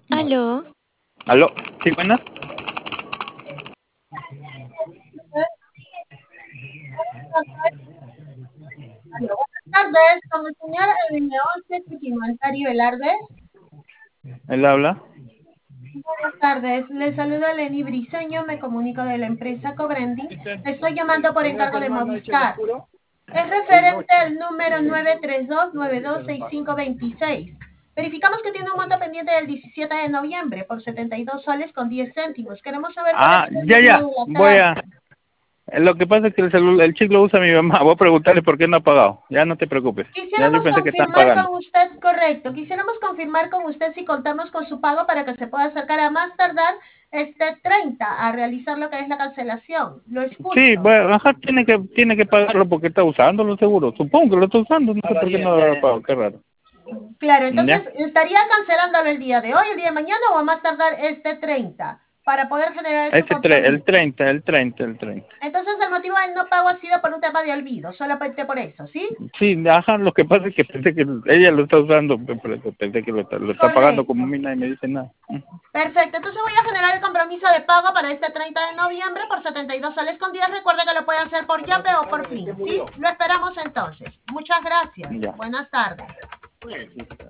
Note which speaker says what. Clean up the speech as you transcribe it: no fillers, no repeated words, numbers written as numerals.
Speaker 1: Aló,
Speaker 2: ¿Aló? ¿Sí, buenas?
Speaker 3: Aló, buenas tardes, con el señor Leonce Chiquimaltari Velarde.
Speaker 2: ¿Él habla?
Speaker 3: Buenas tardes, le saluda Lenny Briseño, me comunico de la empresa Cobrendi. Le estoy llamando por encargo de Movistar. Es referente al número 932926526. Verificamos que tiene un monto pendiente del 17 de noviembre por 72 soles con 10 céntimos. Queremos saber cuál ha sido el motivo
Speaker 2: Ya.
Speaker 3: del
Speaker 2: Voy a...
Speaker 3: atraso.
Speaker 2: Lo que pasa es que el chip lo usa mi mamá. Voy a preguntarle por qué no ha pagado. Ya no te preocupes. Ya yo
Speaker 3: Quisiéramos
Speaker 2: pensé que estaban
Speaker 3: confirmar
Speaker 2: pagando.
Speaker 3: con usted, correcto, quisiéramos confirmar con usted si contamos con su pago para que se pueda acercar a más tardar este 30 a realizar lo que es la cancelación. Lo
Speaker 2: Sí,
Speaker 3: escucho.
Speaker 2: bueno, ajá, tiene que pagarlo porque está usándolo seguro. Supongo que lo está usando. No sé por qué no lo ha pagado. Qué raro.
Speaker 3: Claro,
Speaker 2: ¿Ya?
Speaker 3: entonces estaría cancelándolo el día de hoy, el día de mañana o a más tardar este 30 para poder generar su
Speaker 2: El
Speaker 3: compromiso.
Speaker 2: 30, el 30, el 30.
Speaker 3: Entonces el motivo del no pago ha sido por un tema de olvido, solamente por eso, ¿sí?
Speaker 2: Sí, ajá, lo que pasa es que pensé que ella lo está usando, por eso pensé que lo está pagando como a
Speaker 3: Correcto.
Speaker 2: mí nadie me dice nada.
Speaker 3: Perfecto, entonces voy a generar el compromiso de pago para este 30 de noviembre por 72 soles con 10. Recuerde que lo puede hacer por Yape o por PLIN, ¿sí? Lo esperamos entonces. Muchas gracias.
Speaker 2: Ya.
Speaker 3: Buenas tardes.